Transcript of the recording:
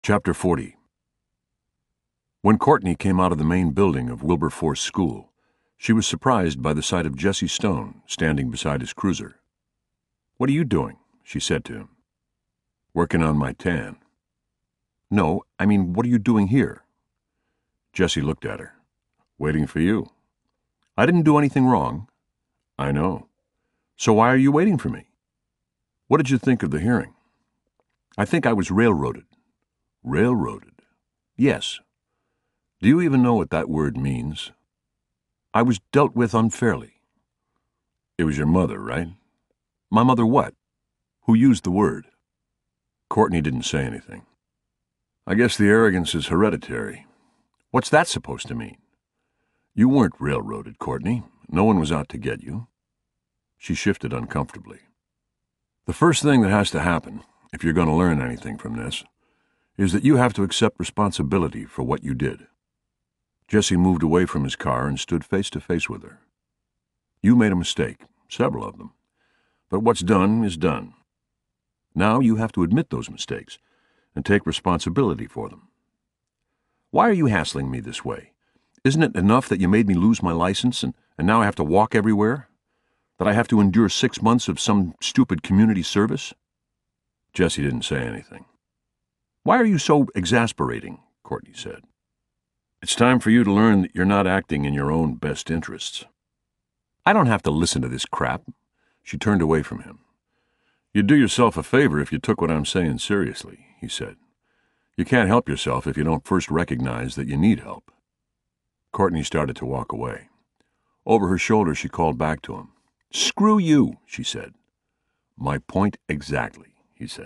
Chapter 40. When Courtney came out of the main building of Wilberforce School, she was surprised by the sight of Jesse Stone standing beside his cruiser. "What are you doing?" she said to him. "Working on my tan." "No, I mean, what are you doing here?" Jesse looked at her. "Waiting for you." "I didn't do anything wrong." "I know. So why are you waiting for me?" "What did you think of the hearing?" "I think I was railroaded." "Railroaded?" "Yes." "Do you even know what that word means?" "I was dealt with unfairly." "It was your mother, right?" "My mother what?" "Who used the word." Courtney didn't say anything. "I guess the arrogance is hereditary." "What's that supposed to mean?" "You weren't railroaded, Courtney. No one was out to get you." She shifted uncomfortably. "The first thing that has to happen, if you're going to learn anything from this, is that you have to accept responsibility for what you did." Jesse moved away from his car and stood face to face with her. "You made a mistake, several of them. But what's done is done. Now you have to admit those mistakes and take responsibility for them." "Why are you hassling me this way? Isn't it enough that you made me lose my license and now I have to walk everywhere? That I have to endure 6 months of some stupid community service?" Jesse didn't say anything. "Why are you so exasperating?" Courtney said. "It's time for you to learn that you're not acting in your own best interests." "I don't have to listen to this crap." She turned away from him. "You'd do yourself a favor if you took what I'm saying seriously," he said. "You can't help yourself if you don't first recognize that you need help." Courtney started to walk away. Over her shoulder she called back to him. "Screw you," she said. "My point exactly," he said.